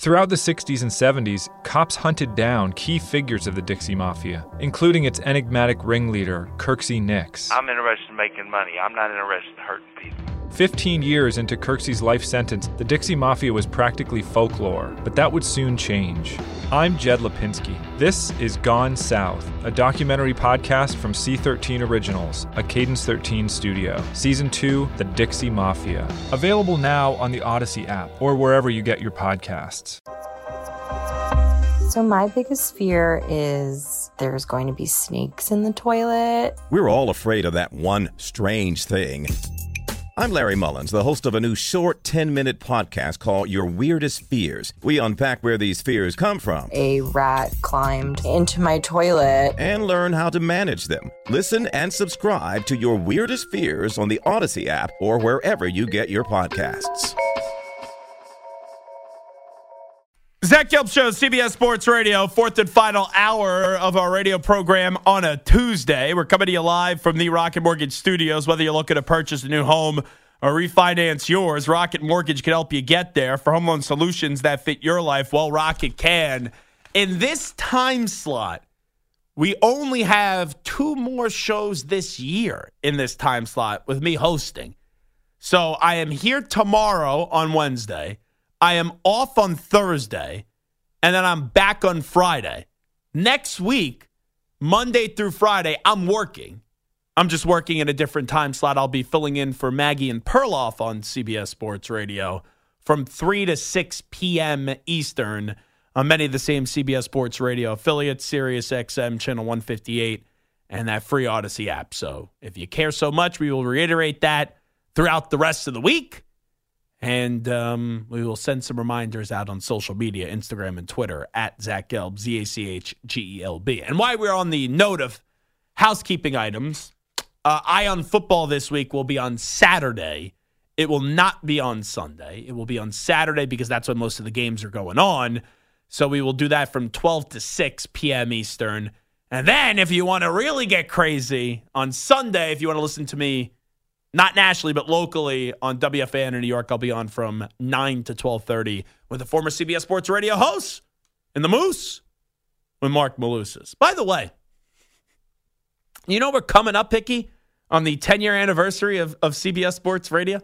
Throughout the 60s and 70s, cops hunted down key figures of the Dixie Mafia, including its enigmatic ringleader, Kirksey Nix. I'm interested in making money. I'm not interested in hurting people. 15 years into Kirksey's life sentence, the Dixie Mafia was practically folklore, but that would soon change. I'm Jed Lipinski. This is Gone South, a documentary podcast from C13 Originals, a Cadence 13 studio. Season 2, The Dixie Mafia. Available now on the Odyssey app or wherever you get your podcasts. So my biggest fear is there's going to be snakes in the toilet. We're all afraid of that one strange thing. I'm Larry Mullins, the host of a new short 10-minute podcast called Your Weirdest Fears. We unpack where these fears come from. A rat climbed into my toilet. And learn how to manage them. Listen and subscribe to Your Weirdest Fears on the Odyssey app or wherever you get your podcasts. Zach Gelb Show, CBS Sports Radio, fourth and final hour of our radio program on a Tuesday. We're coming to you live from the Rocket Mortgage Studios. Whether you're looking to purchase a new home or refinance yours, Rocket Mortgage can help you get there. For home loan solutions that fit your life, well, Rocket can. In this time slot, we only have 2 more shows this year in this time slot with me hosting. So I am here tomorrow on Wednesday. I am off on Thursday, and then I'm back on Friday. Next week, Monday through Friday, I'm working. I'm just working in a different time slot. I'll be filling in for Maggie and Perloff on CBS Sports Radio from 3 to 6 p.m. Eastern on many of the same CBS Sports Radio affiliates, Sirius XM, Channel 158, and that free Odyssey app. So if you care so much, we will reiterate that throughout the rest of the week. And we will send some reminders out on social media, Instagram and Twitter, at Zach Gelb, ZACHGELB. And while we're on the note of housekeeping items, Eye on Football this week will be on Saturday. It will not be on Sunday. It will be on Saturday because that's when most of the games are going on. So we will do that from 12 to 6 p.m. Eastern. And then if you want to really get crazy, on Sunday, if you want to listen to me, not nationally, but locally on WFAN in New York, I'll be on from 9 to 12:30 with the former CBS Sports Radio host in the Moose with Mark Malusis. By the way, you know we're coming up, Hickey, on the 10-year anniversary of CBS Sports Radio?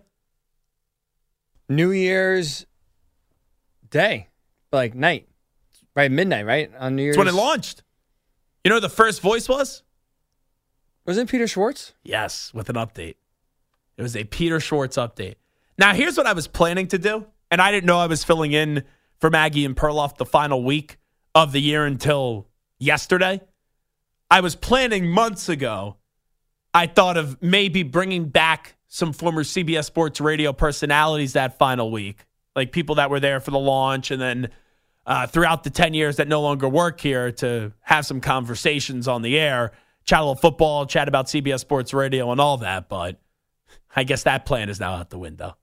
New Year's Day, like night, right? Midnight, right? On New Year's. That's when it launched. You know who the first voice was? Wasn't it Peter Schwartz? Yes, with an update. It was a Peter Schwartz update. Now, here's what I was planning to do, and I didn't know I was filling in for Maggie and Perloff the final week of the year until yesterday. I was planning months ago. I thought of maybe bringing back some former CBS Sports Radio personalities that final week, like people that were there for the launch and then throughout the 10 years that no longer work here to have some conversations on the air, chat a little football, chat about CBS Sports Radio and all that, but I guess that plan is now out the window.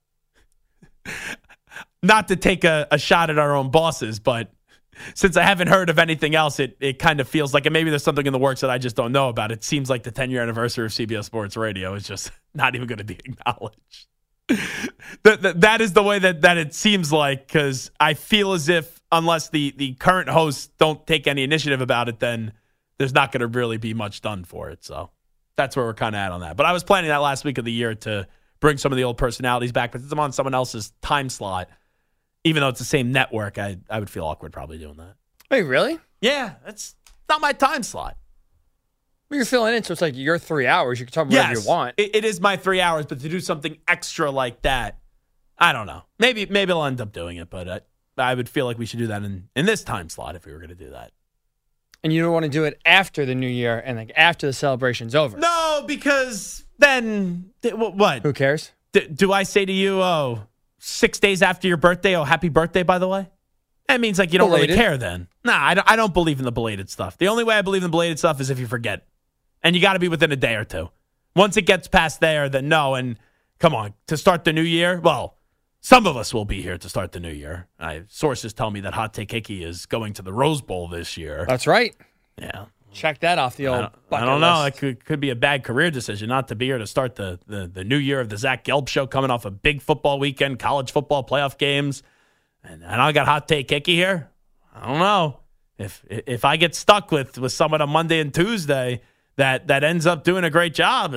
Not to take a shot at our own bosses, but since I haven't heard of anything else, it kind of feels like, and maybe there's something in the works that I just don't know about. It seems like the 10-year anniversary of CBS Sports Radio is just not even going to be acknowledged. That is the way that it seems like, because I feel as if unless the current hosts don't take any initiative about it, then there's not going to really be much done for it. So that's where we're kind of at on that. But I was planning that last week of the year to bring some of the old personalities back. But since I'm on someone else's time slot, even though it's the same network, I would feel awkward probably doing that. Wait, really? Yeah, that's not my time slot. Well, you're filling in, so it's like your 3 hours. You can talk whatever you want. It is my 3 hours, but to do something extra like that, I don't know. Maybe I'll end up doing it, but I would feel like we should do that in this time slot if we were going to do that. And you don't want to do it after the new year and like after the celebration's over. No, because then what? Who cares? Do I say to you, 6 days after your birthday, happy birthday, by the way? That means like you don't really care then. Nah, I don't believe in the belated stuff. The only way I believe in belated stuff is if you forget. And you got to be within a day or two. Once it gets past there, then no. And come on, to start the new year, well, some of us will be here to start the new year. Sources tell me that Hot Take Hickey is going to the Rose Bowl this year. That's right. Yeah. Check that off the old bucket I don't know. list. It could be a bad career decision not to be here to start the new year of the Zach Gelb Show, coming off a big football weekend, college football playoff games. And I got hot take Hickey here. I don't know. If I get stuck with someone on Monday and Tuesday that ends up doing a great job,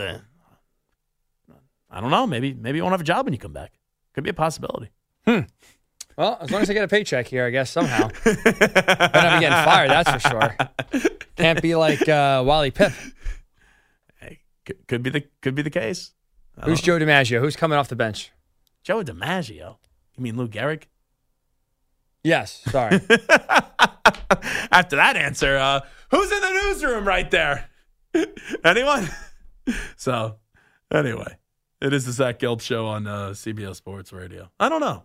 I don't know. Maybe you won't have a job when you come back. Could be a possibility. Well, as long as I get a paycheck here, I guess somehow. Better not be getting fired, that's for sure. Can't be like Wally Pipp. Hey, could be the case. Who's Joe DiMaggio? Who's coming off the bench? Joe DiMaggio? You mean Lou Gehrig? Yes, sorry. After that answer, who's in the newsroom right there? Anyone? So, anyway, it is the Zach Gelb Show on CBS Sports Radio. I don't know.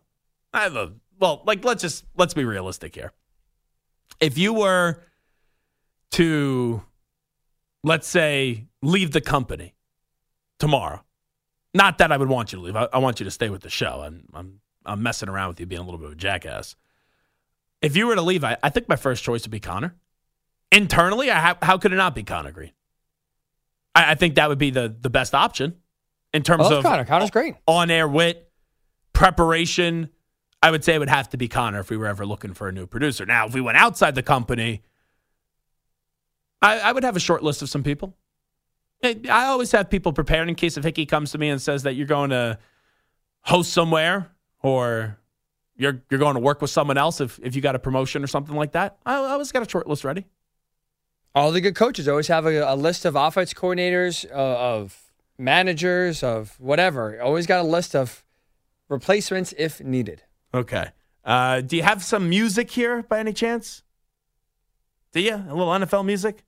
Let's be realistic here. If you were to, let's say, leave the company tomorrow, not that I would want you to leave. I want you to stay with the show. I'm messing around with you, being a little bit of a jackass. If you were to leave, I think my first choice would be Connor. Internally, how could it not be Connor Green? I think that would be the best option in terms of Connor. Connor's great. On-air wit, preparation. I would say it would have to be Connor if we were ever looking for a new producer. Now, if we went outside the company, I would have a short list of some people. I always have people prepared in case if Hickey comes to me and says that you're going to host somewhere or you're going to work with someone else if you got a promotion or something like that. I always got a short list ready. All the good coaches always have a list of offense coordinators, of managers, of whatever. Always got a list of replacements if needed. Okay. Do you have some music here by any chance? Do you? A little NFL music?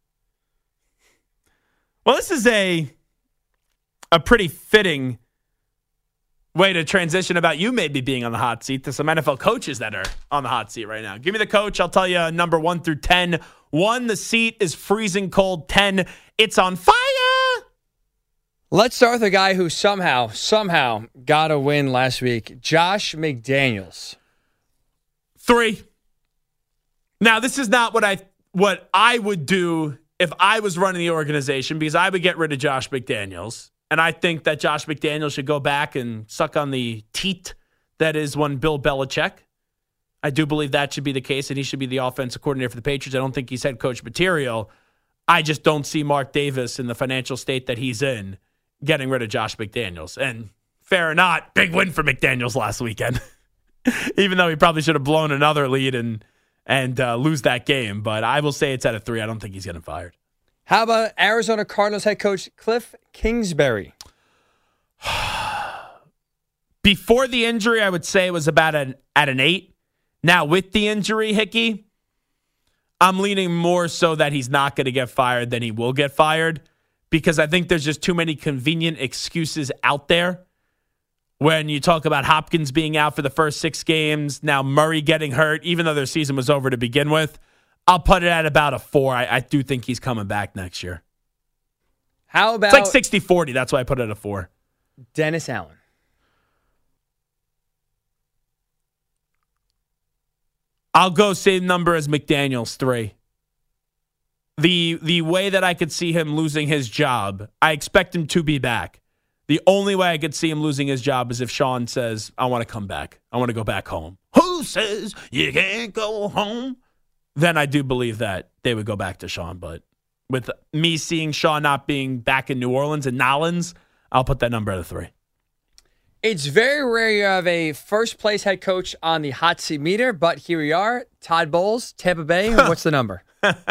Well, this is a pretty fitting way to transition about you maybe being on the hot seat to some NFL coaches that are on the hot seat right now. Give me the coach. I'll tell you number 1 through 10. 1, the seat is freezing cold. 10, it's on fire. Let's start with a guy who somehow got a win last week. Josh McDaniels. 3. Now, this is not what I would do if I was running the organization, because I would get rid of Josh McDaniels. And I think that Josh McDaniels should go back and suck on the teat that is one Bill Belichick. I do believe that should be the case, and he should be the offensive coordinator for the Patriots. I don't think he's head coach material. I just don't see Mark Davis in the financial state that he's in getting rid of Josh McDaniels. And fair or not, big win for McDaniels last weekend. Even though he probably should have blown another lead and lose that game. But I will say it's at a 3. I don't think he's getting fired. How about Arizona Cardinals head coach Cliff Kingsbury? Before the injury, I would say it was about at an 8. Now, with the injury, Hickey, I'm leaning more so that he's not going to get fired than he will get fired, because I think there's just too many convenient excuses out there. When you talk about Hopkins being out for the first 6 games, now Murray getting hurt, even though their season was over to begin with, I'll put it at about a 4. I do think he's coming back next year. How about... It's like 60-40. That's why I put it at a 4. Dennis Allen. I'll go same number as McDaniels, 3. The way that I could see him losing his job, I expect him to be back. The only way I could see him losing his job is if Sean says, I want to come back. I want to go back home. Who says you can't go home? Then I do believe that they would go back to Sean. But with me seeing Sean not being back in New Orleans and Nolans, I'll put that number at a 3. It's very rare you have a first-place head coach on the hot seat meter, but here we are. Todd Bowles, Tampa Bay. What's the number?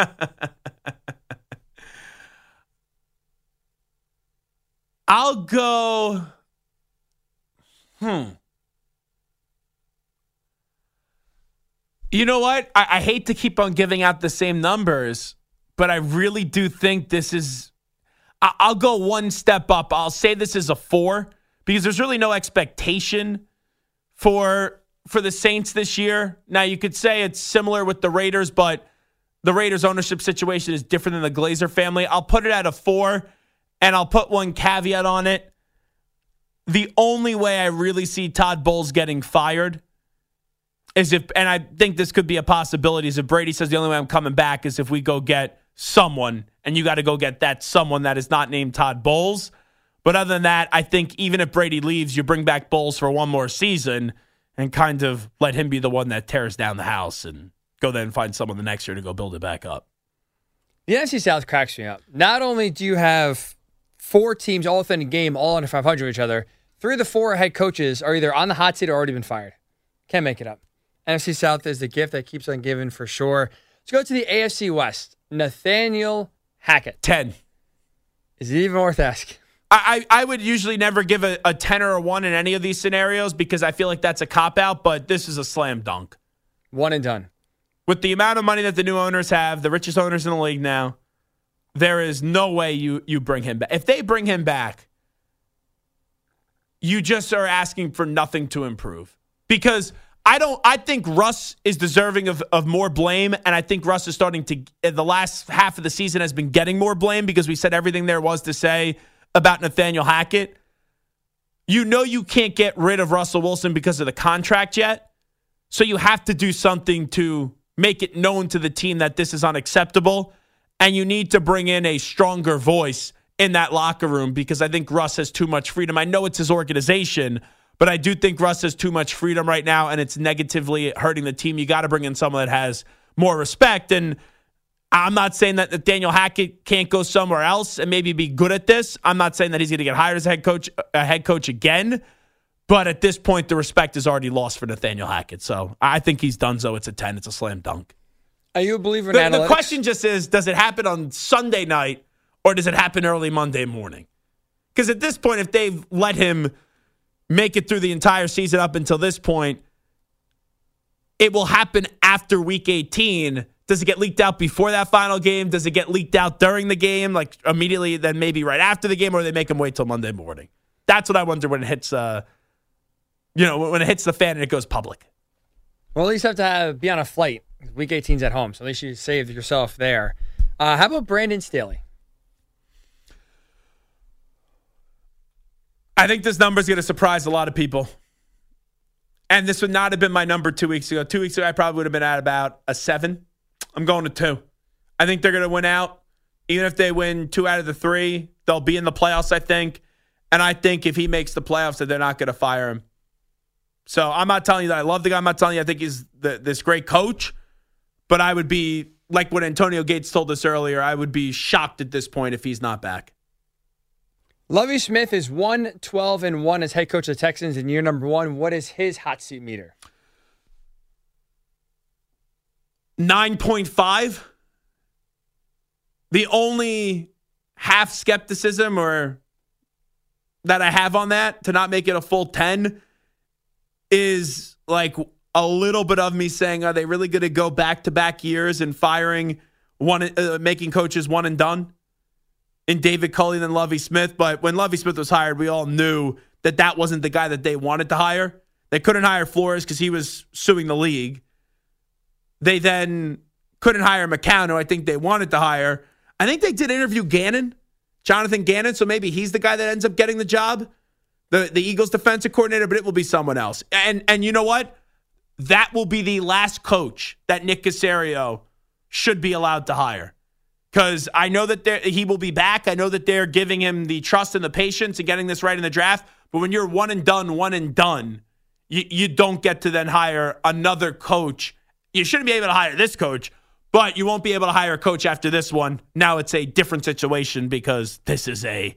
I'll go... You know what? I hate to keep on giving out the same numbers, but I really do think this is... I'll go one step up. I'll say this is a 4, because there's really no expectation for the Saints this year. Now, you could say it's similar with the Raiders, but the Raiders' ownership situation is different than the Glazer family. I'll put it at a 4, and I'll put one caveat on it. The only way I really see Todd Bowles getting fired is if, and I think this could be a possibility, is if Brady says the only way I'm coming back is if we go get someone, and you got to go get that someone that is not named Todd Bowles. But other than that, I think even if Brady leaves, you bring back Bowles for one more season, and kind of let him be the one that tears down the house and go then find someone the next year to go build it back up. The NFC South cracks me up. Not only do you have 4 teams all within a game, all under 500 of each other, 3 of the 4 head coaches are either on the hot seat or already been fired. Can't make it up. NFC South is the gift that keeps on giving for sure. Let's go to the AFC West. Nathaniel Hackett. 10. Is it even worth asking? I would usually never give a 10 or a 1 in any of these scenarios because I feel like that's a cop-out, but this is a slam dunk. One and done. With the amount of money that the new owners have, the richest owners in the league now, there is no way you bring him back. If they bring him back, you just are asking for nothing to improve. Because I think Russ is deserving of more blame, and I think Russ is starting to, the last half of the season has been getting more blame because we said everything there was to say about Nathaniel Hackett. You know you can't get rid of Russell Wilson because of the contract yet, so you have to do something to make it known to the team that this is unacceptable, and you need to bring in a stronger voice in that locker room because I think Russ has too much freedom. I know it's his organization, but I do think Russ has too much freedom right now, and it's negatively hurting the team. You got to bring in someone that has more respect, and I'm not saying that Nathaniel Hackett can't go somewhere else and maybe be good at this. I'm not saying that he's going to get hired as a head coach again, but at this point, the respect is already lost for Nathaniel Hackett. So I think he's done so. It's a 10. It's a slam dunk. Are you a believer in analytics? The question just is, does it happen on Sunday night or does it happen early Monday morning? Because at this point, if they've let him make it through the entire season up until this point, it will happen after week 18. Does it get leaked out before that final game? Does it get leaked out during the game, like immediately, then maybe right after the game, or they make him wait till Monday morning? That's what I wonder when it hits, when it hits the fan and it goes public. Well, at least you have to be on a flight. Week 18's at home, so at least you saved yourself there. How about Brandon Staley? I think this number is going to surprise a lot of people. And this would not have been my number 2 weeks ago. 2 weeks ago, I probably would have been at about a 7. I'm going to 2. I think they're going to win out. Even if they win 2 out of the 3, they'll be in the playoffs, I think. And I think if he makes the playoffs, that they're not going to fire him. So I'm not telling you that I love the guy. I'm not telling you I think he's this great coach. But I would be, like what Antonio Gates told us earlier, I would be shocked at this point if he's not back. Lovie Smith is 1-12-1 as head coach of the Texans in year number 1. What is his hot seat meter? 9.5. The only half skepticism or that I have on that to not make it a full 10 is like a little bit of me saying, are they really going to go back-to-back years and firing making coaches one and done in David Culley and Lovie Smith? But when Lovie Smith was hired, we all knew that wasn't the guy that they wanted to hire. They couldn't hire Flores because he was suing the league. They then couldn't hire McCown, who I think they wanted to hire. I think they did interview Jonathan Gannon, so maybe he's the guy that ends up getting the job, the Eagles defensive coordinator, but it will be someone else. And you know what? That will be the last coach that Nick Caserio should be allowed to hire. Because I know that he will be back. I know that they're giving him the trust and the patience and getting this right in the draft. But when you're one and done, you don't get to then hire another coach. You shouldn't be able to hire this coach, but you won't be able to hire a coach after this one. Now it's a different situation because this is a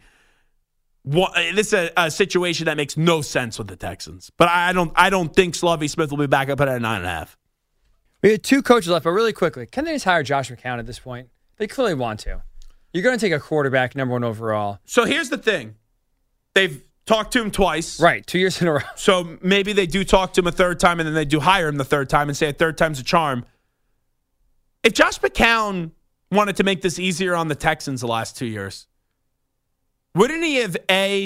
situation that makes no sense with the Texans. But I don't think Lovie Smith will be back up at 9.5. We had 2 coaches left, but really quickly, can they just hire Josh McCown at this point? They clearly want to. You're going to take a quarterback, number 1 overall. So here's the thing. They've talked to him twice. Right, 2 years in a row. So maybe they do talk to him a third time and then they do hire him the third time and say a third time's a charm. If Josh McCown wanted to make this easier on the Texans the last 2 years, wouldn't he have,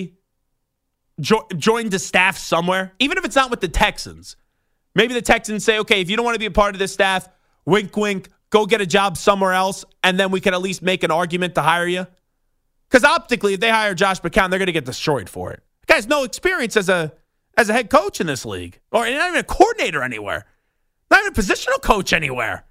joined the staff somewhere? Even if it's not with the Texans. Maybe the Texans say, okay, if you don't want to be a part of this staff, wink, wink, go get a job somewhere else, and then we can at least make an argument to hire you. Because optically, if they hire Josh McCown, they're going to get destroyed for it. The guy has no experience as a head coach in this league, or not even a coordinator anywhere, not even a positional coach anywhere.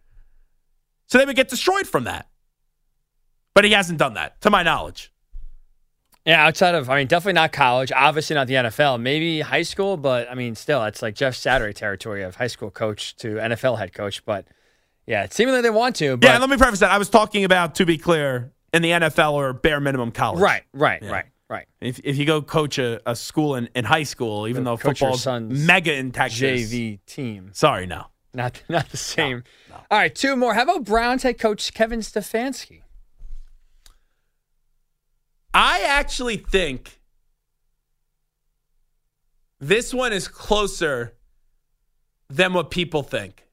So they would get destroyed from that. But he hasn't done that, to my knowledge. Yeah, outside of, definitely not college, obviously not the NFL, maybe high school, but still, it's like Jeff Saturday territory of high school coach to NFL head coach. But yeah, seemingly they want to. But, yeah, let me preface that. I was talking about, to be clear, in the NFL or bare minimum college. Right. If you go coach a school in high school, even though coach your football's son's mega in Texas. JV team. Sorry, no. Not the same. No. All right, two more. How about Browns head coach Kevin Stefanski? I actually think this one is closer than what people think.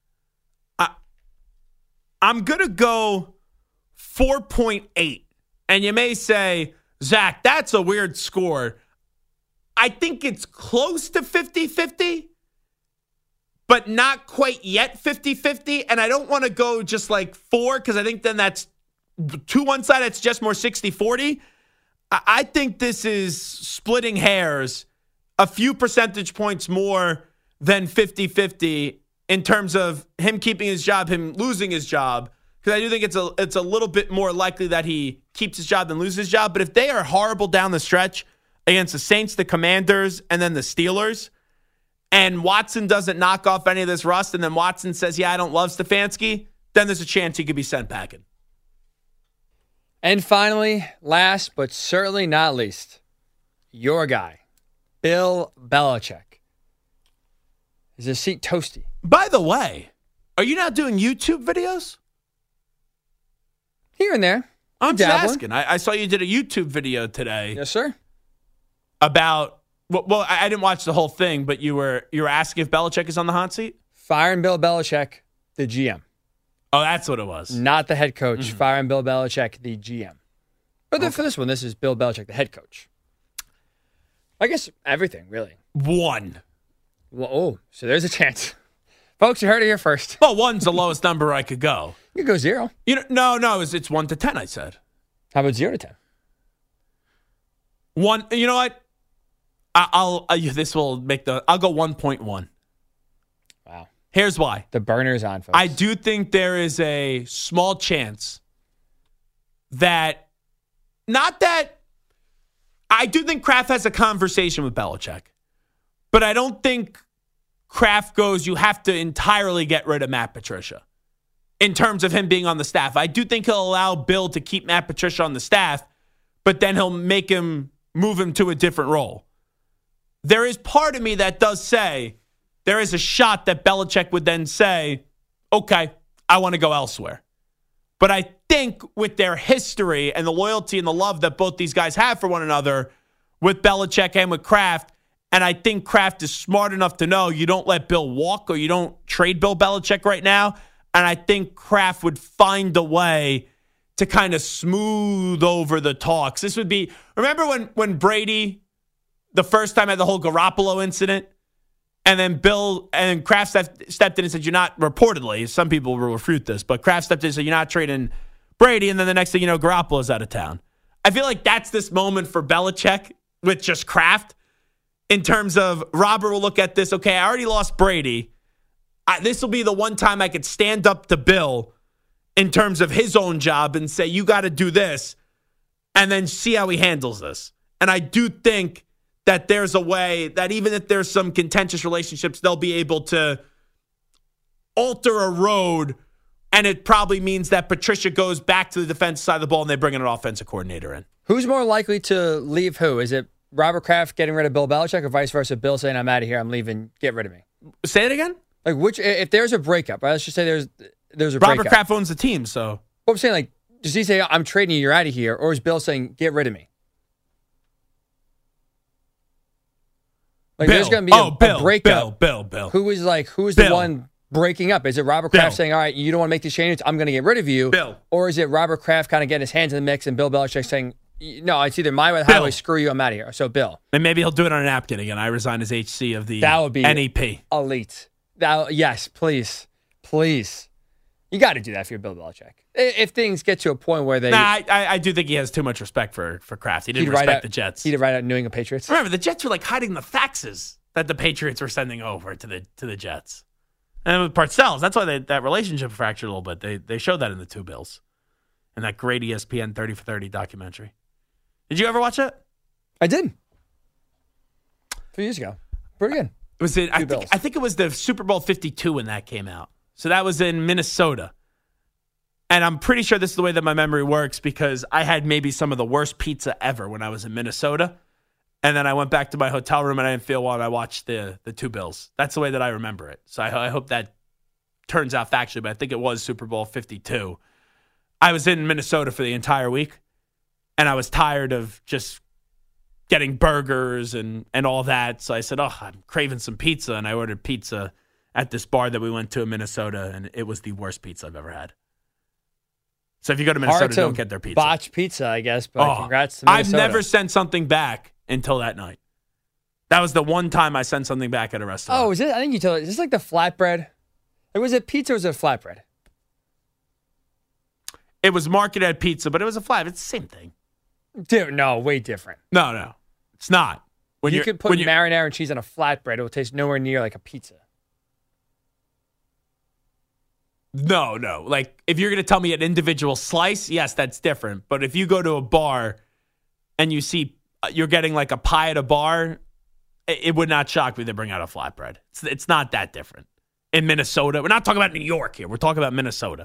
I'm going to go 4.8. And you may say, Zach, that's a weird score. I think it's close to 50-50, but not quite yet 50-50. And I don't want to go just like 4 because I think then that's to one side, it's just more 60-40. I think this is splitting hairs a few percentage points more than 50-50 in terms of him keeping his job, him losing his job. Because I do think it's a little bit more likely that he keeps his job than loses his job. But if they are horrible down the stretch against the Saints, the Commanders, and then the Steelers, and Watson doesn't knock off any of this rust, and then Watson says, yeah, I don't love Stefanski, then there's a chance he could be sent packing. And finally, last but certainly not least, your guy, Bill Belichick. Is his seat toasty? By the way, are you not doing YouTube videos? Here and there. I'm just asking. I saw you did a YouTube video today. Yes, sir. About, well, I didn't watch the whole thing, but you were asking if Belichick is on the hot seat? Firing Bill Belichick, the GM. Oh, that's what it was. Not the head coach. Mm-hmm. Firing Bill Belichick, the GM. But then for this one, this is Bill Belichick, the head coach. I guess everything, really. 1. Well, so there's a chance. Folks, you heard it here first. Well, 1's the lowest number I could go. You could go 0. No, it's 1 to 10, I said. How about 0 to 10? 1, you know what? I'll go 1.1. Wow. Here's why. The burner's on, folks. I do think there is a small chance that, I do think Kraft has a conversation with Belichick, but I don't think Kraft goes, you have to entirely get rid of Matt Patricia in terms of him being on the staff. I do think he'll allow Bill to keep Matt Patricia on the staff, but then he'll move him to a different role. There is part of me that does say there is a shot that Belichick would then say, okay, I want to go elsewhere. But I think with their history and the loyalty and the love that both these guys have for one another with Belichick and with Kraft, and I think Kraft is smart enough to know you don't let Bill walk or you don't trade Bill Belichick right now. And I think Kraft would find a way to kind of smooth over the talks. This would be, remember when Brady, the first time had the whole Garoppolo incident, and then Bill and Kraft stepped in and said, you're not, reportedly, some people will refute this, but Kraft stepped in and said, you're not trading Brady, and then the next thing you know, Garoppolo's out of town. I feel like that's this moment for Belichick with just Kraft in terms of Robert will look at this, okay, I already lost Brady. This will be the one time I could stand up to Bill in terms of his own job and say, you got to do this, and then see how he handles this. And I do think that there's a way that even if there's some contentious relationships, they'll be able to alter a road, and it probably means that Patricia goes back to the defensive side of the ball and they bring an offensive coordinator in. Who's more likely to leave who? Is it Robert Kraft getting rid of Bill Belichick or vice versa? Bill saying, I'm out of here, I'm leaving, get rid of me? Say it again? Like, if there's a breakup, right? Let's just say there's a breakup. Robert Kraft owns the team, so. Well, I'm saying, like, does he say, I'm trading you, you're out of here? Or is Bill saying, get rid of me? Like, Bill. There's going to be a breakup. Bill. Who's the one breaking up? Is it Robert Kraft saying, all right, you don't want to make these changes, I'm going to get rid of you? Bill. Or is it Robert Kraft kind of getting his hands in the mix and Bill Belichick saying, no, it's either my way or the highway, screw you, I'm out of here. So, Bill. And maybe he'll do it on a napkin again. I resign as HC of the that would be NEP. Elite. Yes, please. You got to do that for your Bill Belichick. If things get to a point where they... I do think he has too much respect for Kraft. He didn't respect the Jets. He'd write out New England Patriots. Remember, the Jets were like hiding the faxes that the Patriots were sending over to the Jets. And with Parcells, that's why that relationship fractured a little bit. They showed that in the two Bills. In that great ESPN 30 for 30 documentary. Did you ever watch it? I did. A few years ago. Pretty good. It was I think it was the Super Bowl 52 when that came out. So that was in Minnesota. And I'm pretty sure this is the way that my memory works because I had maybe some of the worst pizza ever when I was in Minnesota. And then I went back to my hotel room and I didn't feel well and I watched the two Bills. That's the way that I remember it. So I hope that turns out factually, but I think it was Super Bowl 52. I was in Minnesota for the entire week and I was tired of just getting burgers and all that. So I said, I'm craving some pizza. And I ordered pizza at this bar that we went to in Minnesota, and it was the worst pizza I've ever had. So if you go to Minnesota, don't get their pizza. Botch pizza, I guess, but congrats to Minnesota. I've never sent something back until that night. That was the one time I sent something back at a restaurant. Oh, is it? I think you told it. Is this like the flatbread? Or was it pizza or was it flatbread? It was marketed at pizza, but it was a flat. It's the same thing. Dude, no, way different. No. It's not. When you could put marinara and cheese on a flatbread, it will taste nowhere near like a pizza. No. Like, if you're going to tell me an individual slice, yes, that's different. But if you go to a bar and you see you're getting like a pie at a bar, it would not shock me to bring out a flatbread. It's not that different. In Minnesota, we're not talking about New York here. We're talking about Minnesota.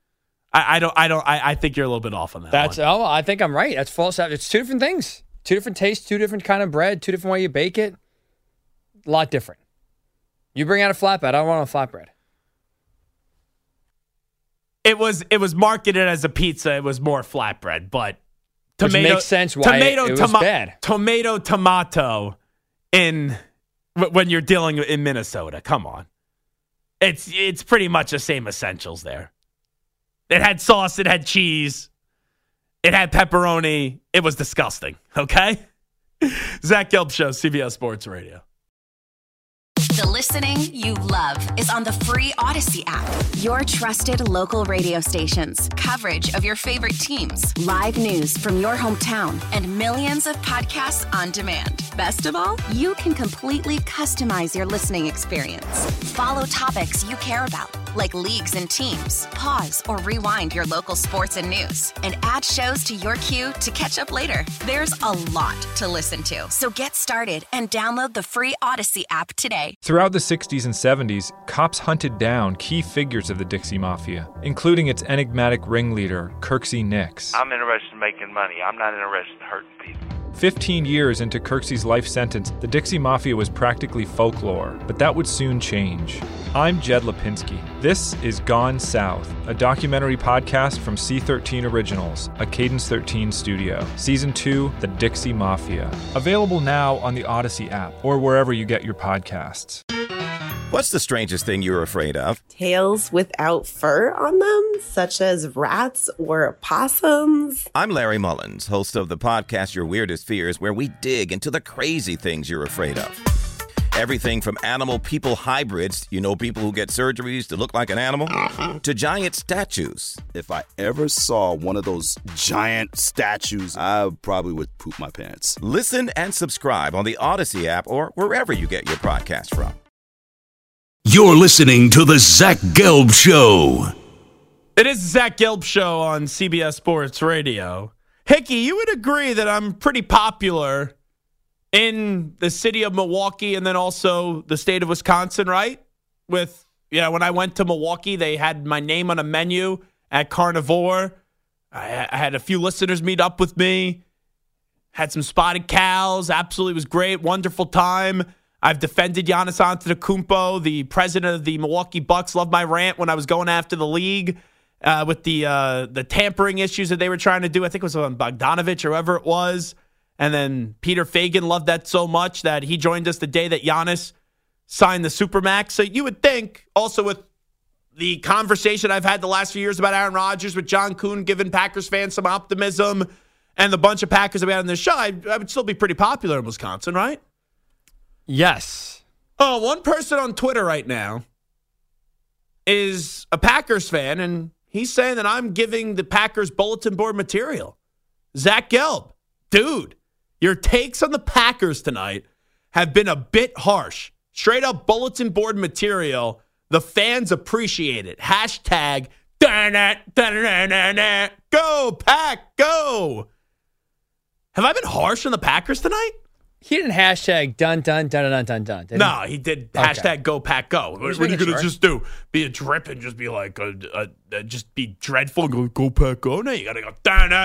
I think you're a little bit off on that. I think I'm right. That's false. It's two different things. Two different tastes, two different kind of bread, two different way you bake it. A lot different. You bring out a flatbread. I don't want a flatbread. It was marketed as a pizza. It was more flatbread, but which makes sense why it was bad. Tomato when you're dealing in Minnesota. Come on. It's pretty much the same essentials there. It had sauce, it had cheese, it had pepperoni. It was disgusting, okay? Zach Gelb Show, CBS Sports Radio. The listening you love is on the free Odyssey app. Your trusted local radio stations, coverage of your favorite teams, live news from your hometown, and millions of podcasts on demand. Best of all, you can completely customize your listening experience. Follow topics you care about, like leagues and teams. Pause or rewind your local sports and news, and add shows to your queue to catch up later. There's a lot to listen to, so get started and download the free Odyssey app today. Throughout the 60s and 70s, cops hunted down key figures of the Dixie Mafia, including its enigmatic ringleader, Kirksey Nix. I'm interested in making money. I'm not interested in hurting people. 15 years into Kirksey's life sentence, the Dixie Mafia was practically folklore, but that would soon change. I'm Jed Lipinski. This is Gone South, a documentary podcast from C13 Originals, a Cadence 13 studio. Season 2, The Dixie Mafia. Available now on the Odyssey app or wherever you get your podcasts. What's the strangest thing you're afraid of? Tails without fur on them, such as rats or opossums. I'm Larry Mullins, host of the podcast Your Weirdest Fears, where we dig into the crazy things you're afraid of. Everything from animal-people hybrids, people who get surgeries to look like an animal, to giant statues. If I ever saw one of those giant statues, I probably would poop my pants. Listen and subscribe on the Odyssey app or wherever you get your podcast from. You're listening to the Zach Gelb Show. It is the Zach Gelb Show on CBS Sports Radio. Hickey, you would agree that I'm pretty popular in the city of Milwaukee and then also the state of Wisconsin, right? When I went to Milwaukee, they had my name on a menu at Carnivore. I had a few listeners meet up with me. Had some spotted cows. Absolutely was great. Wonderful time. I've defended Giannis Antetokounmpo, the president of the Milwaukee Bucks. Loved my rant when I was going after the league with the tampering issues that they were trying to do. I think it was on Bogdanovich or whoever it was. And then Peter Fagan loved that so much that he joined us the day that Giannis signed the Supermax. So you would think, also with the conversation I've had the last few years about Aaron Rodgers with John Kuhn giving Packers fans some optimism and the bunch of Packers that we had on this show, I would still be pretty popular in Wisconsin, right? Yes. Oh, one person on Twitter right now is a Packers fan, and he's saying that I'm giving the Packers bulletin board material. Zach Gelb, dude, your takes on the Packers tonight have been a bit harsh. Straight up bulletin board material. The fans appreciate it. Hashtag, go, Pack, go. Have I been harsh on the Packers tonight? He didn't hashtag dun, dun, dun, dun, dun, dun, dun. No, he did hashtag go Pack Go. What are you going to just do? Be a drip and just be like, just be dreadful and go Pack Go? No, you got to go,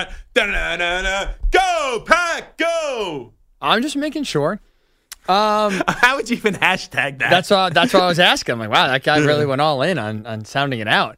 go Pack Go. I'm just making sure. How would you even hashtag that? That's what I was asking. I'm like, wow, that guy really went all in on sounding it out.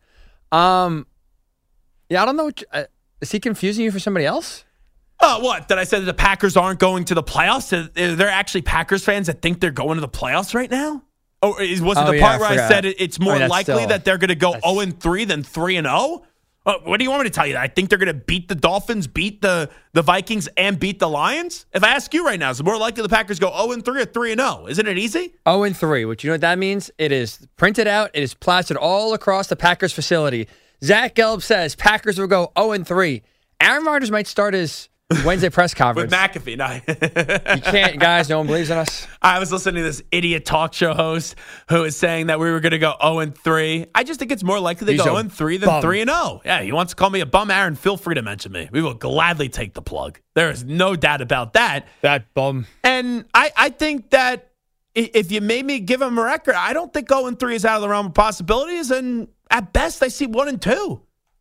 Yeah, I don't know. Is he confusing you for somebody else? Oh, what? Did I say that the Packers aren't going to the playoffs? Are there actually Packers fans that think they're going to the playoffs right now? Or was it the part where I said it's more likely that they're going to go 0-3 than 3-0? What do you want me to tell you? I think they're going to beat the Dolphins, beat the Vikings, and beat the Lions? If I ask you right now, is it more likely the Packers go 0-3 or 3-0? Isn't it easy? 0-3, which you know what that means? It is printed out. It is plastered all across the Packers facility. Zach Gelb says Packers will go 0-3. Aaron Rodgers might start his Wednesday press conference. With McAfee. No. You can't, guys. No one believes in us. I was listening to this idiot talk show host who was saying that we were going to go 0-3. I just think it's more likely they go 0-3 than 3-0. Yeah, he wants to call me a bum, Aaron. Feel free to mention me. We will gladly take the plug. There is no doubt about that. That bum. And I think that if you made me give him a record, I don't think 0-3 is out of the realm of possibilities. And at best, I see 1-2.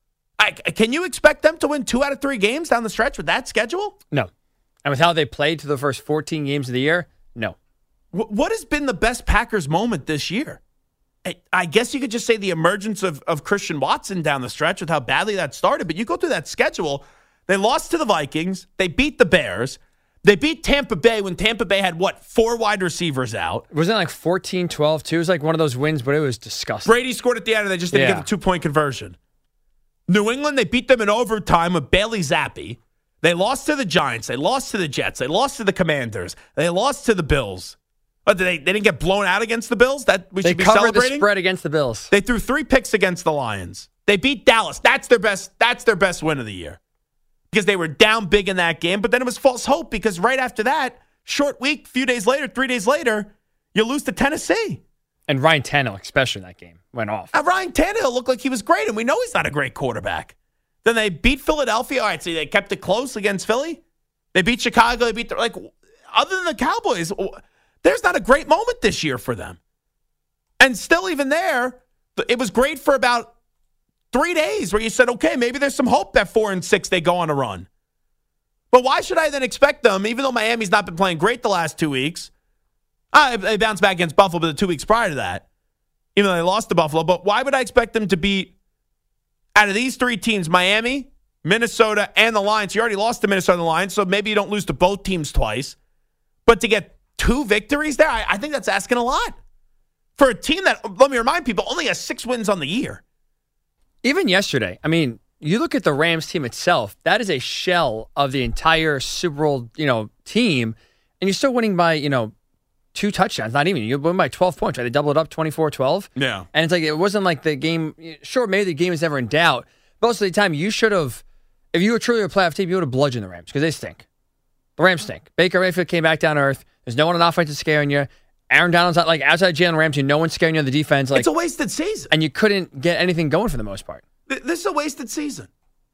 Can you expect them to win 2 out of 3 games down the stretch with that schedule? No. And with how they played to the first 14 games of the year, no. What has been the best Packers moment this year? I guess you could just say the emergence of Christian Watson down the stretch with how badly that started. But you go through that schedule, they lost to the Vikings. They beat the Bears. They beat Tampa Bay when Tampa Bay had, 4 wide receivers out. Wasn't it like 14-12 too? It was like one of those wins, but it was disgusting. Brady scored at the end and they just didn't get the 2-point conversion. New England, they beat them in overtime with Bailey Zappi. They lost to the Giants. They lost to the Jets. They lost to the Commanders. They lost to the Bills. But they didn't get blown out against the Bills? That we should be celebrating? They covered the spread against the Bills. They threw 3 picks against the Lions. They beat Dallas. That's their best win of the year. Because they were down big in that game. But then it was false hope because right after that, short week, 3 days later, you lose to Tennessee. And Ryan Tannehill, especially in that game, went off. Ryan Tannehill looked like he was great, and we know he's not a great quarterback. Then they beat Philadelphia. All right, so they kept it close against Philly. They beat Chicago. They beat, other than the Cowboys, there's not a great moment this year for them. And still, even there, it was great for about 3 days where you said, okay, maybe there's some hope that 4-6 they go on a run. But why should I then expect them, even though Miami's not been playing great the last 2 weeks? They bounced back against Buffalo, but the 2 weeks prior to that, even though they lost to Buffalo. But why would I expect them to beat, out of these 3 teams, Miami, Minnesota, and the Lions? You already lost to Minnesota and the Lions, so maybe you don't lose to both teams twice. But to get 2 victories there, I think that's asking a lot. For a team that, let me remind people, only has 6 wins on the year. Even yesterday, I mean, you look at the Rams team itself, that is a shell of the entire Super Bowl, team, and you're still winning by, 2 touchdowns, not even. You win by 12 points, right? They doubled it up 24-12. Yeah. And it's like, it wasn't like the game, sure, maybe the game was never in doubt, but most of the time you should have, if you were truly a playoff team, you would have bludgeoned the Rams because they stink. The Rams stink. Baker Mayfield came back down to earth. There's no one on offense that's scaring you. Aaron Donald's not, outside Jalen Ramsey, no one's scaring you on the defense. It's a wasted season. And you couldn't get anything going for the most part. This is a wasted season.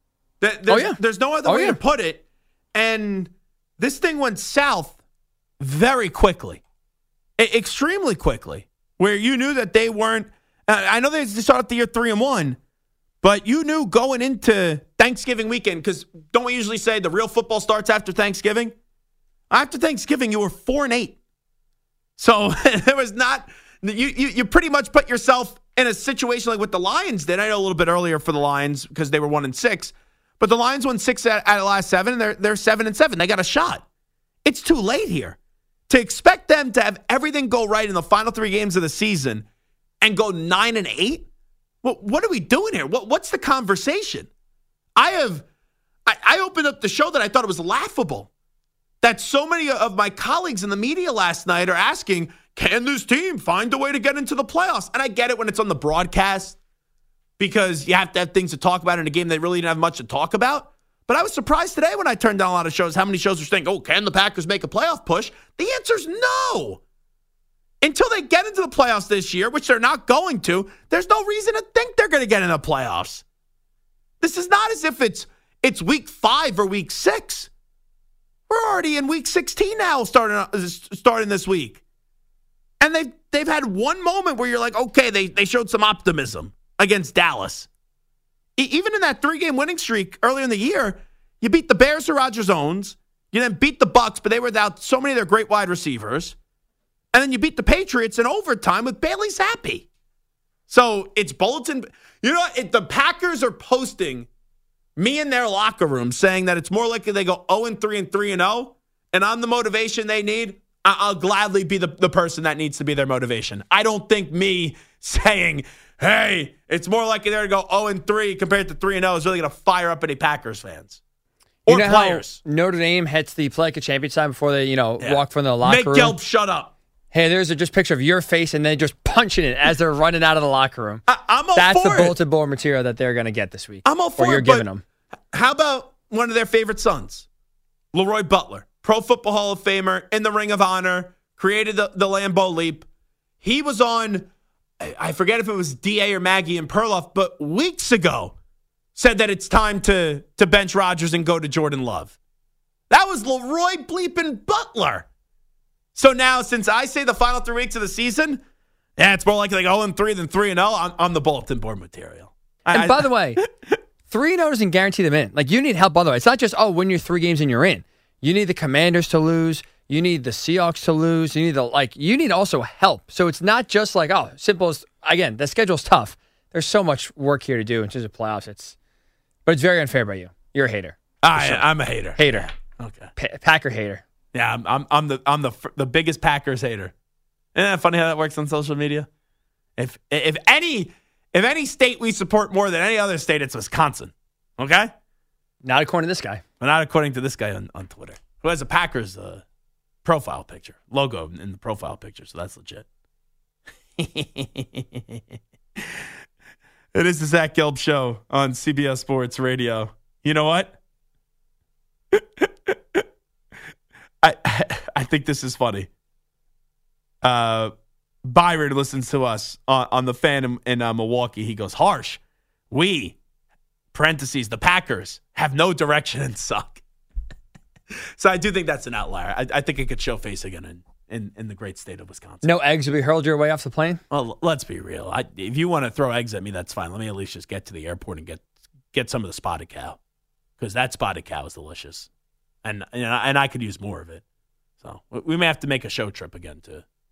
There's no other way to put it. And this thing went south very quickly. Extremely quickly, where you knew that they weren't. I know they started the year 3-1, but you knew going into Thanksgiving weekend, because don't we usually say the real football starts after Thanksgiving? After Thanksgiving, you were 4-8. So there was not. You pretty much put yourself in a situation like what the Lions did. I know a little bit earlier for the Lions because they were 1-6, but the Lions won 6 out of the last 7. And they're 7-7. They got a shot. It's too late here. To expect them to have everything go right in the final 3 games of the season and go 9-8? What are we doing here? What's the conversation? I opened up the show that I thought it was laughable. That so many of my colleagues in the media last night are asking, can this team find a way to get into the playoffs? And I get it when it's on the broadcast because you have to have things to talk about in a game that really didn't have much to talk about. But I was surprised today when I turned down a lot of shows, how many shows are saying, can the Packers make a playoff push? The answer is no. Until they get into the playoffs this year, which they're not going to, there's no reason to think they're going to get in the playoffs. This is not as if it's week 5 or week 6. We're already in week 16 now, starting this week. And they've had one moment where you're like, okay, they showed some optimism against Dallas. Even in that 3-game winning streak earlier in the year, you beat the Bears who Rodgers owns. You then beat the Bucs, but they were without so many of their great wide receivers. And then you beat the Patriots in overtime with Bailey Zappi. So it's bulletin. You know what? The Packers are posting me in their locker room saying that it's more likely they go 0-3 and 3-0. And I'm the motivation they need. I'll gladly be the person that needs to be their motivation. I don't think me saying, hey, it's more likely they're to go 0-3 compared to 3-0 is really going to fire up any Packers fans. Or players. How Notre Dame hits the play like a champion sign before they, walk from the locker room. Make Gelb shut up. Hey, there's just picture of your face and then just punching it as they're running out of the locker room. I'm all That's for the bulletin board material that they're going to get this week. I'm all for or you're it, giving them. How about one of their favorite sons, Leroy Butler, Pro Football Hall of Famer, in the Ring of Honor, created the Lambeau Leap. He was on, I forget if it was D.A. or Maggie and Perloff, but weeks ago said that it's time to bench Rodgers and go to Jordan Love. That was Leroy bleeping Butler. So now, since I say the final 3 weeks of the season, it's more likely like 0-3 than 3-0. I'm the bulletin board material. And by the way, 3-0 doesn't guarantee them in. Like, you need help otherwise. It's not just, win your 3 games and you're in. You need the Commanders to lose. You need the Seahawks to lose. You need also help. So it's not just like, simple as, again, the schedule's tough. There's so much work here to do in terms of playoffs. But it's very unfair by you. You're a hater. I'm a hater. Hater. Okay. Packer hater. Yeah, I'm the biggest Packers hater. Isn't that funny how that works on social media? If any state we support more than any other state, it's Wisconsin. Okay? Not according to this guy. Not according to this guy on Twitter, who has a Packers profile picture, logo in the profile picture, so that's legit. It is the Zach Gelb Show on CBS Sports Radio. You know what? I think this is funny. Byron listens to us on the fan in Milwaukee. He goes, harsh. We, parentheses, the Packers, have no direction and suck. So I do think that's an outlier. I think it could show face again in the great state of Wisconsin. No eggs will be hurled your way off the plane? Well, let's be real. If you want to throw eggs at me, that's fine. Let me at least just get to the airport and get some of the spotted cow, because that spotted cow is delicious. And I could use more of it. So we may have to make a show trip again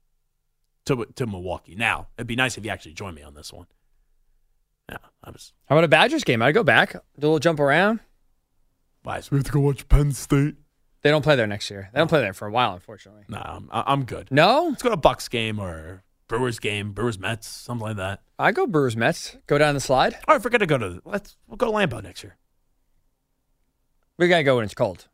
to Milwaukee. Now, it'd be nice if you actually joined me on this one. Yeah, How about a Badgers game? I'd go back, do a little jump around. Why? So we have to go watch Penn State. They don't play there next year. They don't play there for a while, unfortunately. No, I'm good. No? Let's go to Bucks game or Brewers game, Brewers Mets, something like that. I go Brewers Mets. Go down the slide. All right, forget to go to. We'll go to Lambeau next year. We gotta go when it's cold.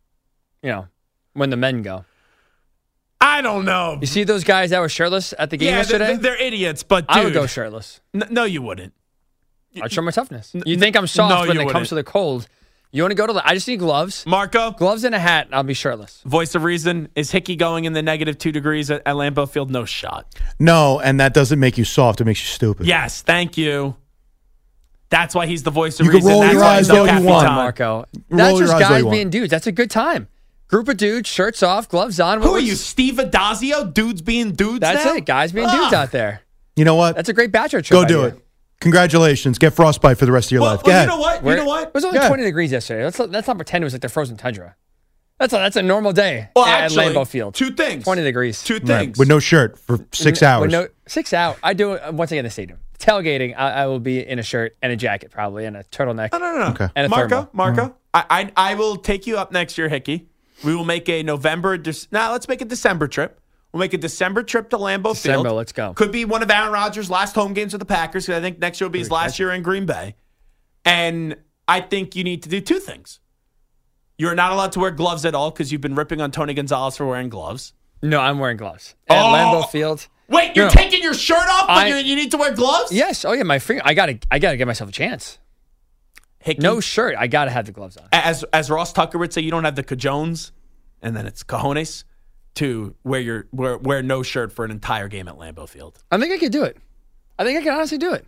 When the men go. I don't know. You see those guys that were shirtless at the game yesterday? They're idiots, but dude, I would go shirtless. No, you wouldn't. I'd show my toughness. You think I'm soft when it comes to the cold. You want to go to I just need gloves. Marco? Gloves and a hat, and I'll be shirtless. Voice of reason. Is Hickey going in the -2 degrees at Lambeau Field? No shot. No, and that doesn't make you soft. It makes you stupid. Yes, thank you. That's why he's the voice of you reason. Can roll That's your eyes all you want, Marco. That's just guys being dudes. That's a good time. Group of dudes, shirts off, gloves on. Who are you, Steve Adazio? Dudes being dudes That's now? it. Guys being dudes out there. You know what? That's a great bachelor trip. Go do it. Congratulations. Get frostbite for the rest of your life. Go ahead. You know what? It was only 20 degrees yesterday. Let's not pretend it was like the frozen tundra. That's a normal day at Lambeau Field. 2 things. 20 degrees. 2 things. Right. With no shirt for 6 hours. 6 hours. I do it once I get in the stadium. Tailgating, I will be in a shirt and a jacket probably and a turtleneck. No. Okay. And a Marco, thermal. I will take you up next year, Hickey. We will make a let's make a December trip. We'll make a December trip to Lambeau Field. Let's go. Could be one of Aaron Rodgers' last home games with the Packers, because I think next year will be his last year in Green Bay. And I think you need to do 2 things. You're not allowed to wear gloves at all because you've been ripping on Tony Gonzalez for wearing gloves. No, I'm wearing gloves. At Lambeau Field. Wait, you're taking your shirt off, but you need to wear gloves? Yes. Oh, yeah, my finger. I gotta give myself a chance. Hickey, no shirt. I got to have the gloves on. As Ross Tucker would say, you don't have the cajones, and then it's cojones, to wear no shirt for an entire game at Lambeau Field. I think I could do it. I think I can honestly do it.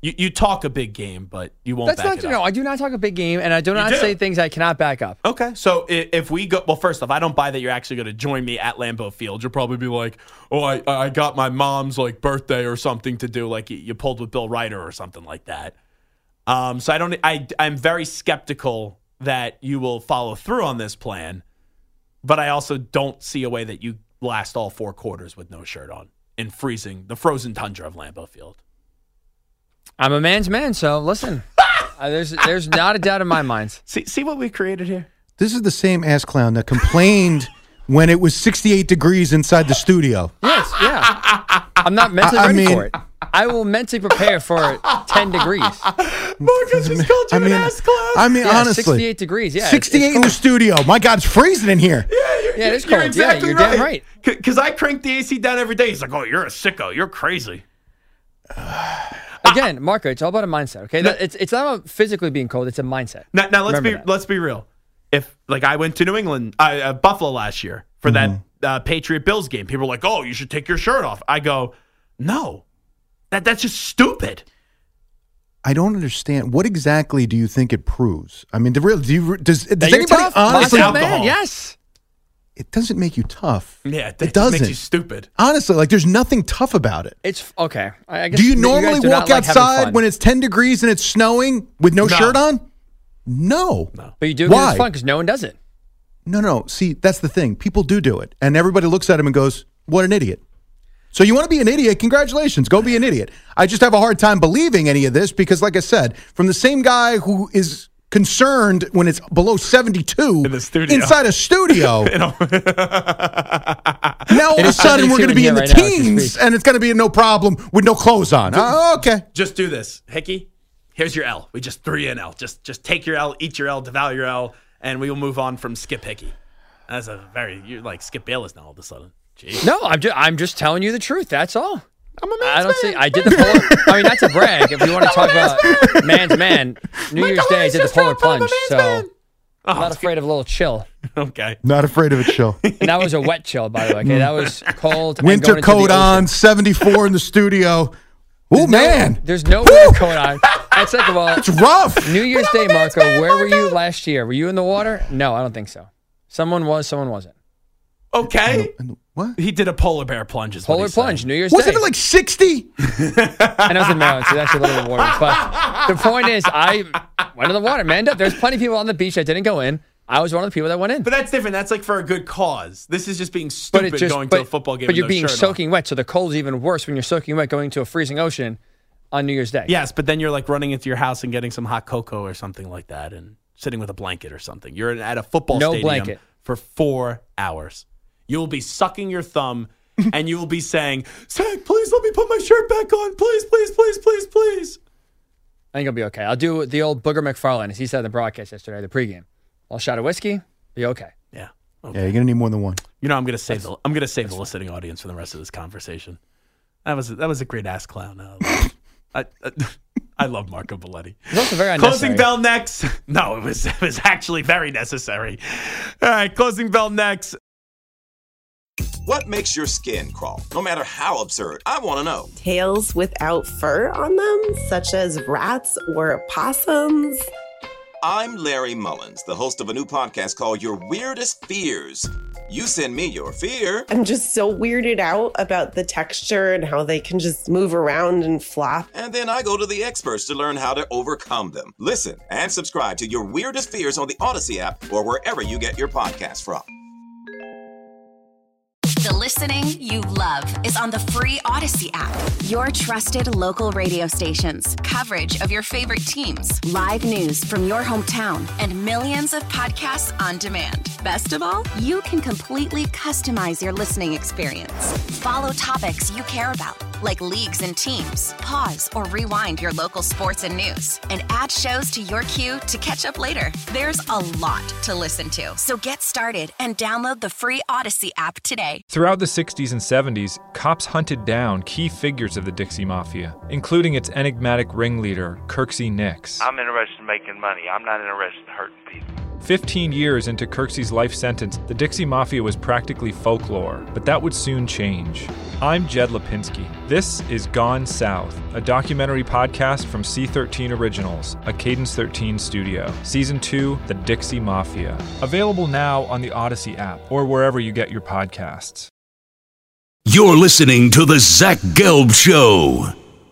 You talk a big game, but you won't back it up. No, I do not talk a big game, and I do not say things I cannot back up. Okay, so if we go, well, first off, I don't buy that you're actually going to join me at Lambeau Field. You'll probably be like, oh, I got my mom's like birthday or something to do, like you pulled with Bill Ryder or something like that. So I'm very skeptical that you will follow through on this plan, but I also don't see a way that you last all 4 quarters with no shirt on in the frozen tundra of Lambeau Field. I'm a man's man, so listen. There's not a doubt in my mind. See what we created here? This is the same ass clown that complained when it was 68 degrees inside the studio. Yes, yeah. I'm not mentally ready for it. I will mentally prepare for 10 degrees. Marcus just called you an ass clown. I mean, honestly. 68 degrees, yeah. 68 in the studio. My God, it's freezing in here. Yeah, it is cold. Exactly you're damn right. Because I crank the AC down every day. He's like, oh, you're a sicko. You're crazy. Again, Marco, it's all about a mindset, okay? It's not about physically being cold. It's a mindset. Now let's be real. If like I went to New England, Buffalo last year for that Patriot Bills game, people were like, "Oh, you should take your shirt off." I go, "No, that's just stupid." I don't understand. What exactly do you think it proves? I mean, does anybody tough? honestly? Man, yes. It doesn't make you tough. Yeah, it doesn't. Makes you stupid. Honestly, like there's nothing tough about it. It's okay. I guess do you normally walk outside when it's 10 degrees and it's snowing with no shirt on? No. But you do because it's fun because no one does it. No. See, that's the thing. People do it. And everybody looks at him and goes, what an idiot. So you want to be an idiot? Congratulations. Go be an idiot. I just have a hard time believing any of this because, like I said, from the same guy who is concerned when it's below 72 in the studio. Inside a studio. Now all of a sudden we're going to be in the teens and it's going to be no problem with no clothes on. Okay. Just do this. Hickey, here's your L. We just threw you an L. Just take your L, eat your L, devour your L, and we will move on from Skip Hickey. That's you're like Skip Bayless now all of a sudden. Jeez. No, I'm just telling you the truth. That's all. I'm a man's man. I did the polar. I mean, that's a brag. If you want to talk about man's man, New Year's Day I did the polar plunge. So I'm not afraid of a little chill. Okay. Not afraid of a chill. And that was a wet chill, by the way. Okay, that was cold. Winter coat on, 74 in the studio. Oh, man. There's no winter coat on. That's like, well, it's rough. New Year's Day, Marco, where were you last year? Were you in the water? No, I don't think so. Someone was, someone wasn't. Okay. What? He did a polar bear plunge. Polar plunge, New Year's Day. Wasn't it like 60? I was in Maryland, so that's a little bit warmer. But the point is, I went in the water, man. There's plenty of people on the beach that didn't go in. I was one of the people that went in. But that's different. That's like for a good cause. This is just being stupid going to a football game. But you're with no being shirt soaking on. wet, so the cold's even worse when you're soaking wet going to a freezing ocean on New Year's Day. Yes, but then you're like running into your house and getting some hot cocoa or something like that and sitting with a blanket or something. You're at a football stadium blanket. For 4 hours. You will be sucking your thumb and you will be saying, Zach, please let me put my shirt back on. Please, please, please, please, please. I think I'll be okay. I'll do the old Booger McFarlane, as he said in the broadcast yesterday, the pregame. I'll shot of whiskey, be okay. Yeah. Okay. Yeah, you're gonna need more than one. You know, I'm gonna save the listening audience for the rest of this conversation. That was a great ass clown. I love Marco Belletti. It's also very unnecessary. Closing bell next. No, it was actually very necessary. All right, closing bell next. What makes your skin crawl? No matter how absurd, I want to know. Tails without fur on them, such as rats or possums. I'm Larry Mullins, the host of a new podcast called Your Weirdest Fears. You send me your fear. I'm just so weirded out about the texture and how they can just move around and flop. And then I go to the experts to learn how to overcome them. Listen and subscribe to Your Weirdest Fears on the Odyssey app or wherever you get your podcasts from. The listening you love is on the free Odyssey app. Your trusted local radio stations, coverage of your favorite teams, live news from your hometown, and millions of podcasts on demand. Best of all, you can completely customize your listening experience. Follow topics you care about, like leagues and teams. Pause or rewind your local sports and news, and add shows to your queue to catch up later. There's a lot to listen to, so get started and download the free Odyssey app today. Throughout the 60s and 70s, cops hunted down key figures of the Dixie Mafia, including its enigmatic ringleader, Kirksey Nix. I'm interested in making money. I'm not interested in hurting people. 15 years into Kirksey's life sentence, the Dixie Mafia was practically folklore, but that would soon change. I'm Jed Lipinski. This is Gone South, a documentary podcast from C13 Originals, a Cadence 13 studio. Season 2, The Dixie Mafia. Available now on the Odyssey app or wherever you get your podcasts. You're listening to The Zach Gelb Show.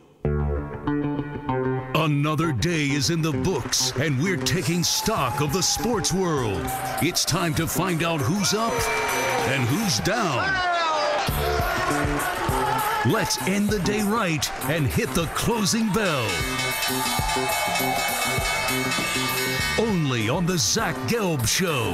Another day is in the books, and we're taking stock of the sports world. It's time to find out who's up and who's down. Let's end the day right and hit the closing bell. Only on The Zach Gelb Show.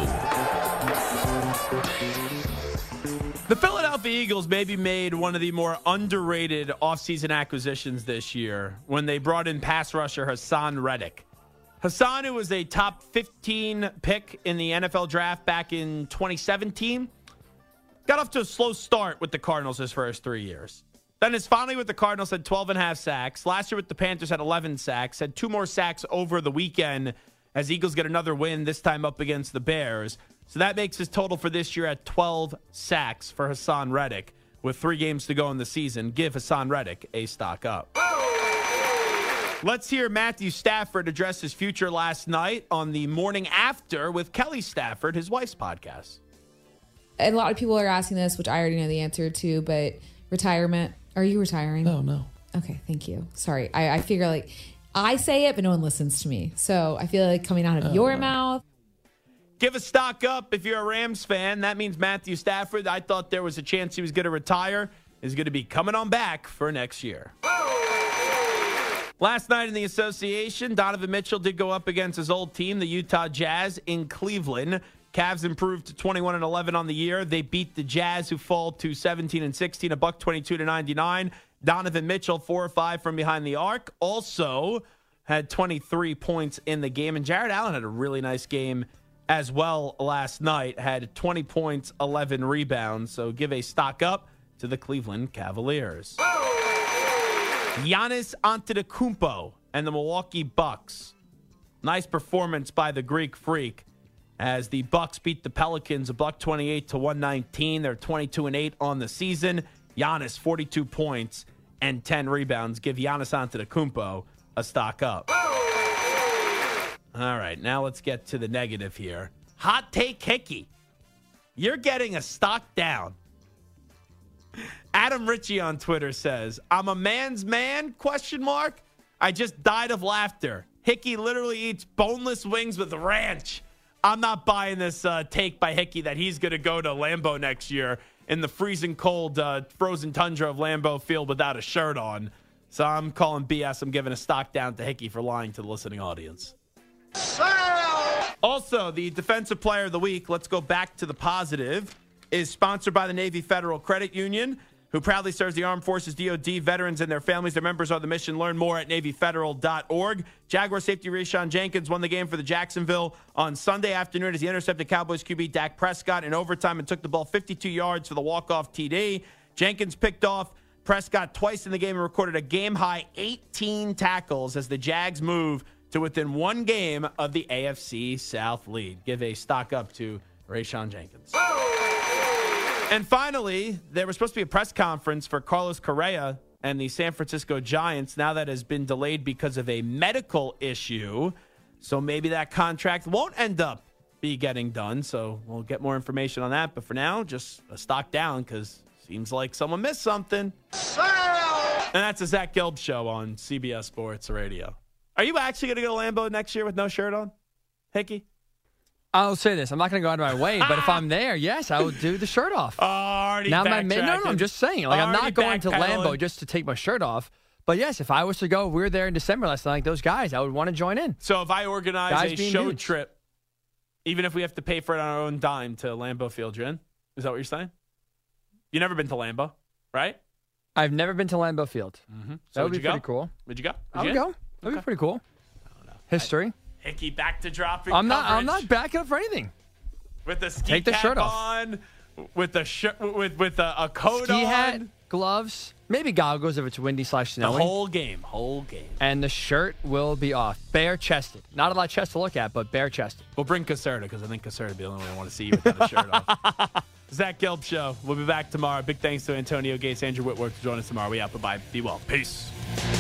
The Philadelphia Eagles maybe made one of the more underrated offseason acquisitions this year when they brought in pass rusher Hassan Reddick. Hassan, who was a top 15 pick in the NFL draft back in 2017, got off to a slow start with the Cardinals his first 3 years. Then is finally with the Cardinals, had 12.5 sacks. Last year with the Panthers had 11 sacks, had 2 more sacks over the weekend as Eagles get another win, this time up against the Bears. So that makes his total for this year at 12 sacks for Hassan Reddick. With 3 games to go in the season, give Hassan Reddick a stock up. Let's hear Matthew Stafford address his future last night on the morning after with Kelly Stafford, his wife's podcast. And a lot of people are asking this, which I already know the answer to, but retirement. Are you retiring? No. Okay, thank you. Sorry. I figure like I say it, but no one listens to me. So I feel like coming out of your mouth. Give a stock up if you're a Rams fan. That means Matthew Stafford, I thought there was a chance he was going to retire, is going to be coming on back for next year. Last night in the association, Donovan Mitchell did go up against his old team, the Utah Jazz, in Cleveland. Cavs improved to 21-11 on the year. They beat the Jazz, who fall to 17-16, $122-99. Donovan Mitchell, 4 or 5 from behind the arc, also had 23 points in the game. And Jared Allen had a really nice game as well last night, had 20 points, 11 rebounds. So give a stock up to the Cleveland Cavaliers. Giannis Antetokounmpo and the Milwaukee Bucks. Nice performance by the Greek Freak as the Bucks beat the Pelicans, $128-119. They're 22-8 on the season. Giannis, 42 points and 10 rebounds. Give Giannis Antetokounmpo a stock up. All right, now let's get to the negative here. Hot take Hickey. You're getting a stock down. Adam Ritchie on Twitter says, I'm a man's man, ? I just died of laughter. Hickey literally eats boneless wings with ranch. I'm not buying this take by Hickey that he's going to go to Lambeau next year in the freezing cold, frozen tundra of Lambeau Field without a shirt on. So I'm calling BS. I'm giving a stock down to Hickey for lying to the listening audience. Also, the Defensive Player of the Week, let's go back to the positive, is sponsored by the Navy Federal Credit Union, who proudly serves the Armed Forces, DOD, veterans, and their families. Their members are the mission. Learn more at NavyFederal.org. Jaguar safety Rayshon Jenkins won the game for the Jacksonville on Sunday afternoon as he intercepted Cowboys QB Dak Prescott in overtime and took the ball 52 yards for the walk-off TD. Jenkins picked off Prescott twice in the game and recorded a game-high 18 tackles as the Jags move to within 1 game of the AFC South lead. Give a stock up to Rayshon Jenkins. And finally, there was supposed to be a press conference for Carlos Correa and the San Francisco Giants. Now that has been delayed because of a medical issue. So maybe that contract won't end up be getting done. So we'll get more information on that. But for now, just a stock down because seems like someone missed something. And that's the Zach Gelb Show on CBS Sports Radio. Are you actually going to go to Lambeau next year with no shirt on, Hickey? I'll say this. I'm not going to go out of my way, but if I'm there, yes, I will do the shirt off. No, I'm just saying. Like, I'm not going to Lambeau just to take my shirt off. But, yes, if I was to go, we were there in December last night, like those guys, I would want to join in. So if I organize a show trip, even if we have to pay for it on our own dime to Lambeau Field, you're in? Is that what you're saying? You've never been to Lambeau, right? I've never been to Lambeau Field. Mm-hmm. So that would be pretty cool. Would you go? I would go. That would be pretty cool. History. Hickey back to dropping. I'm not backing up for anything. With the ski cap on, with the with a coat ski on. hat, gloves, maybe goggles if it's windy / The snowy. whole game. And the shirt will be off. Bare-chested. Not a lot of chest to look at, but bare-chested. We'll bring Caserta because I think Caserta will be the only one I want to see without a shirt off. Zach Gelb Show. We'll be back tomorrow. Big thanks to Antonio Gates, Andrew Whitworth to join us tomorrow. We out. Bye-bye. Be well. Peace.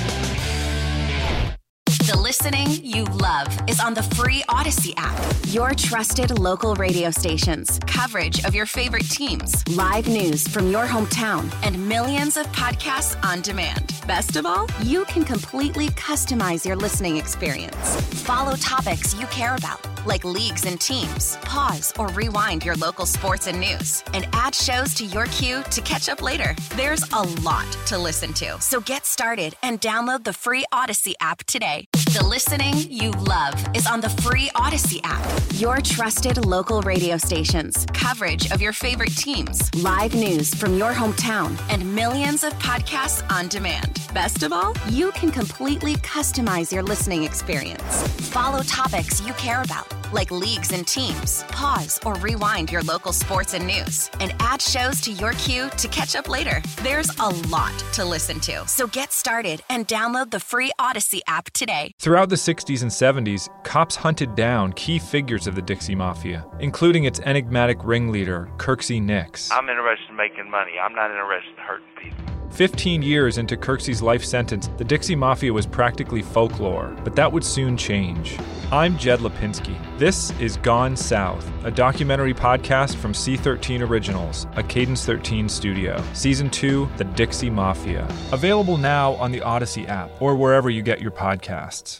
The listening you love is on the free Odyssey app. Your trusted local radio stations, coverage of your favorite teams, live news from your hometown, and millions of podcasts on demand. Best of all, you can completely customize your listening experience. Follow topics you care about, like leagues and teams. Pause or rewind your local sports and news, and add shows to your queue to catch up later. There's a lot to listen to, so get started and download the free Odyssey app today. The listening you love is on the free Odyssey app. Your trusted local radio stations, coverage of your favorite teams, live news from your hometown, and millions of podcasts on demand. Best of all, you can completely customize your listening experience. Follow topics you care about, like leagues and teams. Pause or rewind your local sports and news, and add shows to your queue to catch up later. There's a lot to listen to, so get started and download the free Odyssey app today. Throughout the 60s and 70s, cops hunted down key figures of the Dixie Mafia, including its enigmatic ringleader, Kirksey Nix. I'm interested in making money. I'm not interested in hurting people. 15 years into Kirksey's life sentence, the Dixie Mafia was practically folklore, but that would soon change. I'm Jed Lipinski. This is Gone South, a documentary podcast from C13 Originals, a Cadence 13 studio. Season 2, The Dixie Mafia. Available now on the Odyssey app or wherever you get your podcasts.